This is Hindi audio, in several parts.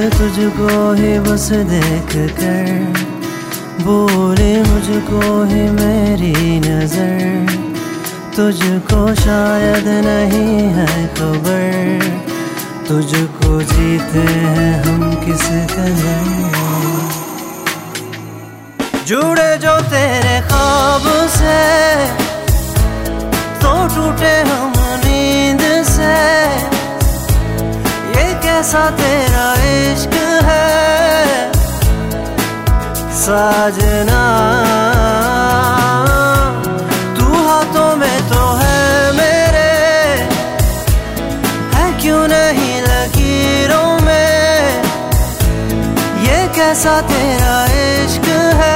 तुझको ही बस देख कर बोले मुझको ही मेरी नजर, तुझको शायद नहीं है खबर, तुझको जीते हैं हम किस कदर। जुड़े जो तेरे ख्वाब से तो टूटे हम नींद से, ये कैसा तेरा इश्क है साजना। तू हाथों में तो है मेरे, है क्यों नहीं लकीरों में, ये कैसा तेरा इश्क है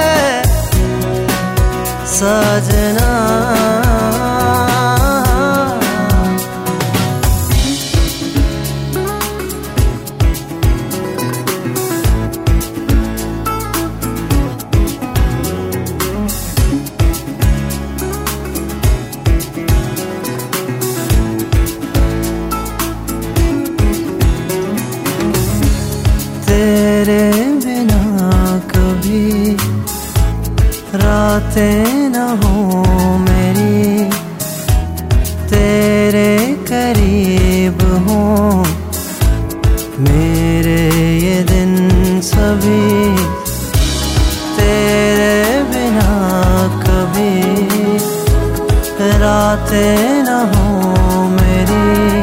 साजना। तेरे बिना कभी रातें न हो मेरी, तेरे करीब हो मेरे ये दिन सभी, तेरे बिना कभी रातें न हो मेरी,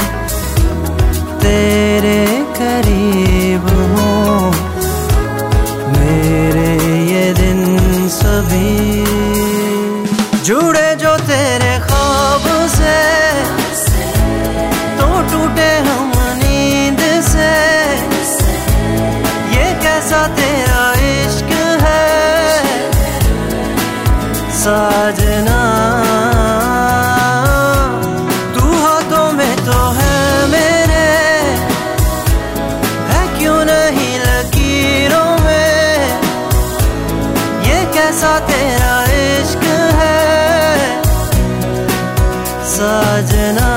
तेरे करीब हो मेरे ये दिन सभी। जुड़े जो तेरे ख्वाब से तो टूटे हम नींद से, ये कैसा तेरा इश्क है साजना। तू हाथों में तो है मेरे, है क्यों नहीं लकीरों में, ये कैसा तेरा इश्क है साजना।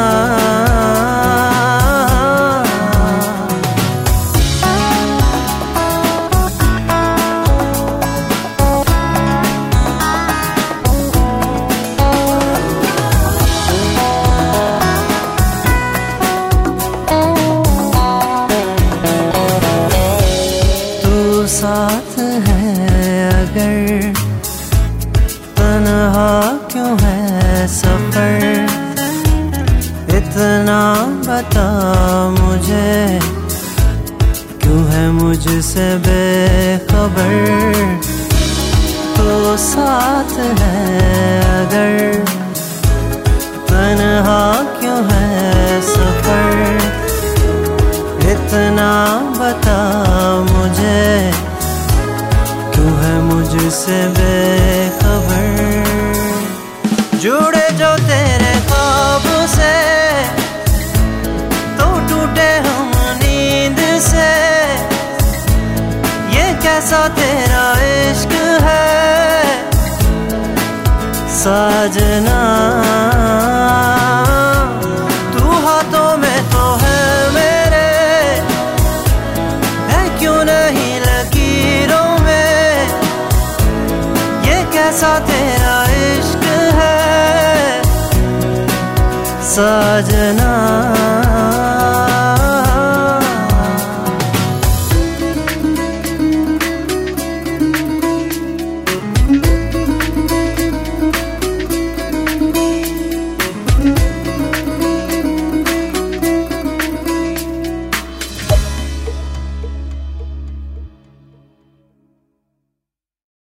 तू साथ है अगर तन्हा क्यों है सफर, इतना बता मुझे क्यों है मुझसे बेखबर। तो साथ है अगर तन्हा क्यों है सफर, इतना बता मुझे क्यों है मुझसे बेखबर। जुड़े जो तेरे ख्वाब से तो टूटे हम नींद से, ये कैसा तेरा इश्क है साजना। तू हाथों में तो है मेरे, है क्यों नहीं लकीरों में, ये कैसा तेरा इश्क है साजना।